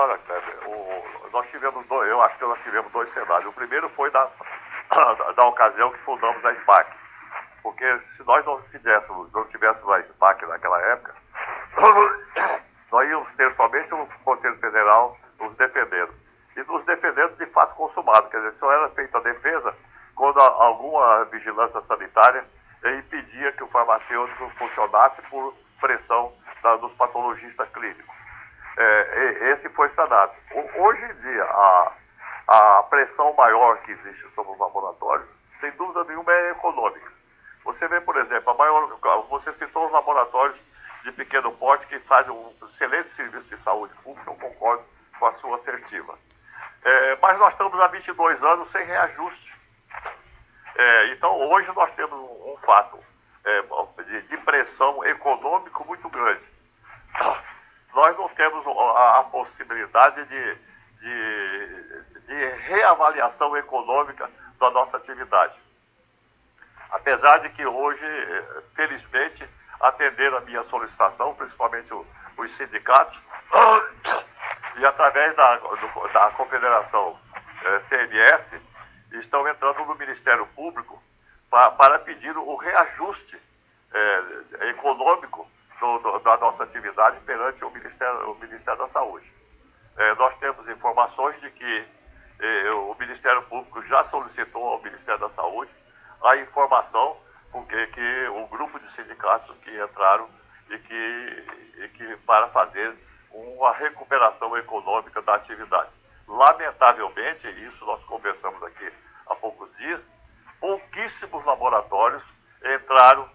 Olha, Kleber, nós tivemos eu acho que nós tivemos dois cenários. O primeiro foi da ocasião que fundamos a SPAC. Porque se nós não tivéssemos a SPAC naquela época, nós íamos ter somente o Conselho Federal nos defendendo. E nos defendendo de fato consumado. Quer dizer, só era feita a defesa quando alguma vigilância sanitária impedia que o farmacêutico funcionasse por pressão dos patologistas clínicos. Esse foi sanado. Hoje em dia, a pressão maior que existe sobre os laboratórios, sem dúvida nenhuma, é econômica. Você vê, por exemplo, você citou os laboratórios de pequeno porte que fazem um excelente serviço de saúde pública, eu concordo com a sua assertiva. Mas nós estamos há 22 anos sem reajuste. Então, hoje nós temos um fato de pressão econômica muito grande. Nós não temos a possibilidade de reavaliação econômica da nossa atividade. Apesar de que hoje, felizmente, atenderam a minha solicitação, principalmente os sindicatos, e através da Confederação CNS, estão entrando no Ministério Público para pedir o reajuste econômico da nossa atividade perante o Ministério da Saúde. Nós temos informações de que o Ministério Público já solicitou ao Ministério da Saúde a informação porque que o grupo de sindicatos que entraram e que para fazer uma recuperação econômica da atividade. Lamentavelmente, isso nós conversamos aqui há poucos dias, pouquíssimos laboratórios entraram,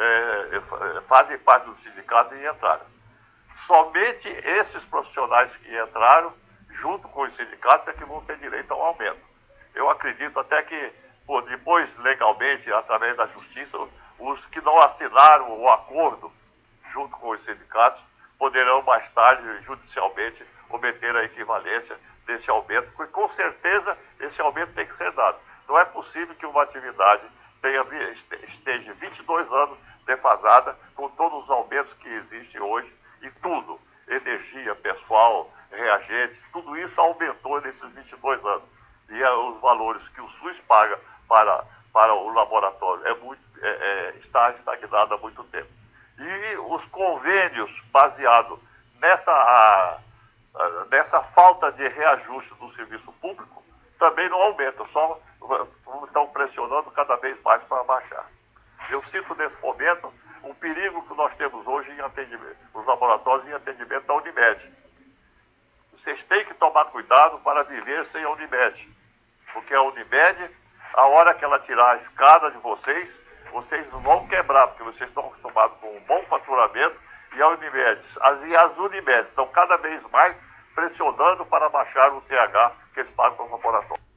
fazem parte do sindicato e entraram. Somente esses profissionais que entraram, junto com os sindicatos, é que vão ter direito ao aumento. Eu acredito até que, depois, legalmente, através da justiça, os que não assinaram o acordo junto com os sindicatos poderão mais tarde, judicialmente, obter a equivalência desse aumento, porque com certeza esse aumento tem que ser dado. Não é possível que uma atividade esteja 22 anos defasada com todos os aumentos que existem hoje e tudo, energia, pessoal, reagentes, tudo isso aumentou nesses 22 anos. E os valores que o SUS paga para o laboratório está estagnado há muito tempo. E os convênios baseados nessa falta de reajuste do serviço público também não aumentam, só estão pressionando cada vez mais para baixar. Eu cito nesse momento o perigo que nós temos hoje em atendimento, nos laboratórios em atendimento da Unimed. Vocês têm que tomar cuidado para viver sem a Unimed, porque a Unimed, a hora que ela tirar a escada de vocês vão quebrar, porque vocês estão acostumados com um bom faturamento e a Unimed, as Unimed estão cada vez mais pressionando para baixar o TH que eles pagam para o laboratório.